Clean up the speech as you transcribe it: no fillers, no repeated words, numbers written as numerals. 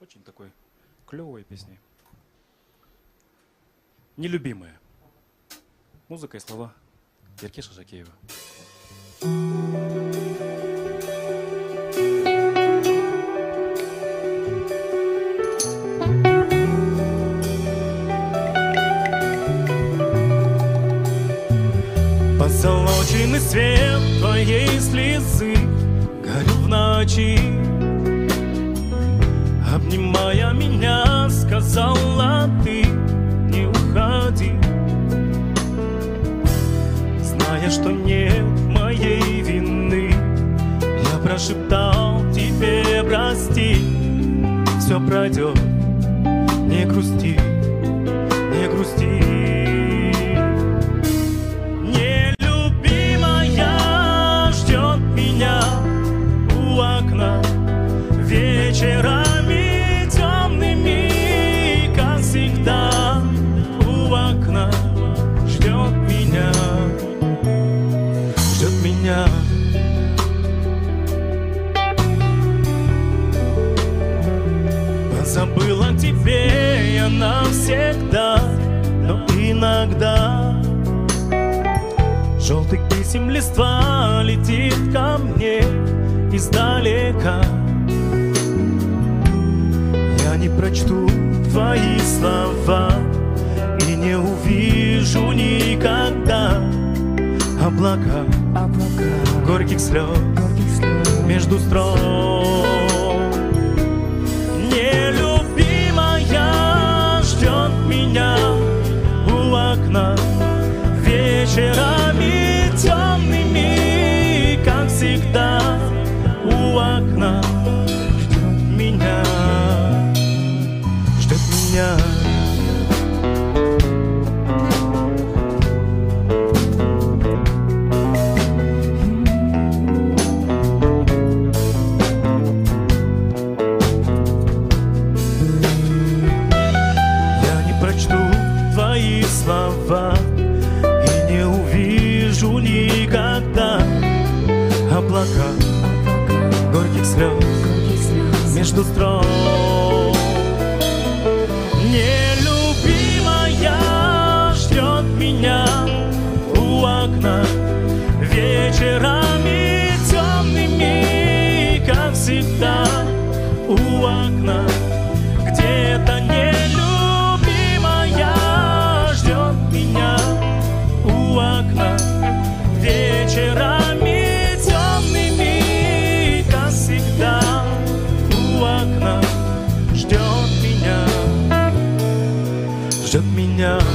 Очень такой клевой песни. Нелюбимая. Музыка и слова Еркеша Жакеева. Позолоченный свет твоей слезы горел в ночи. Обнимая меня, сказала ты: не уходи. Зная, что нет моей вины, я прошептал тебе: прости. Все пройдет, не грусти, не грусти. Нелюбимая ждет меня у окна вечерами темными, как всегда. У окна ждет меня, ждет меня. Позабыла о тебе я навсегда, но иногда желтых писем листва летит ко мне издалека. Я не прочту твои слова и не увижу никогда облака горьких слез между строк. Нелюбимая ждет меня у окна вечерами темными, как всегда. У окна ждет меня, ждет меня. Я не прочту твои слова и не увижу никогда облака горьких слез между строк. Нелюбимая ждет меня у окна вечерами темными, как всегда. У окна где-то нелюбимая ждет меня у окна вечерами темными, как всегда. У окна ждет меня, ждет меня.